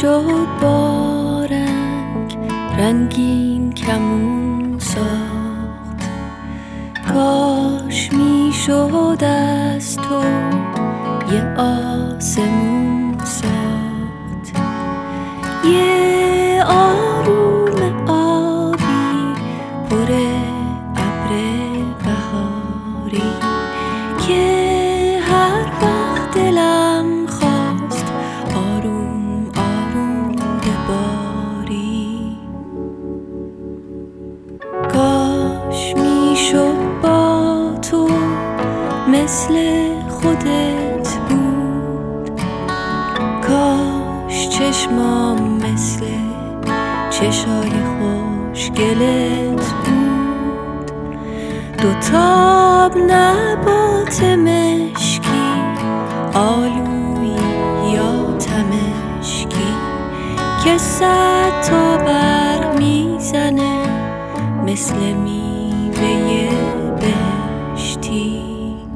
شد با رنگ رنگین کمون ساخت. کاش می شد از تو یه آسمون ساخت، یه آروم آبی پر ابر بهاری که هر وقت دلم خواست آروم آروم بباری. کاش می شد با تو مثل خودت بود، کاش چشمام مثل چشای خوشگلت بود. دوتاب نبات مشکی، آلویی یا تمشکی که 100 تا برق میزنه مثل میوه بهشتی.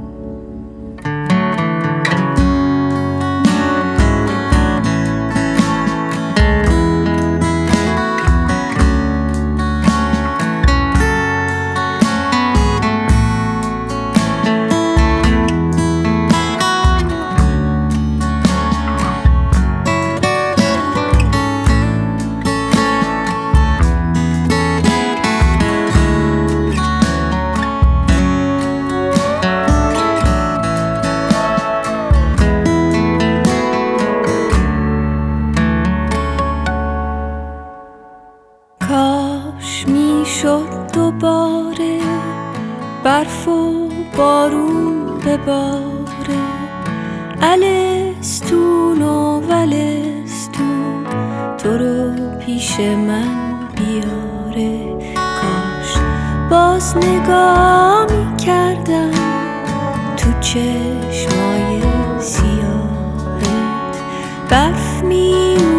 کاش می شد دوباره برف و بارون بباره، الستون و ولستون تو رو پیش من بیاره. کاش باز نگاه می کردم تو چشمای سیاهت، برف می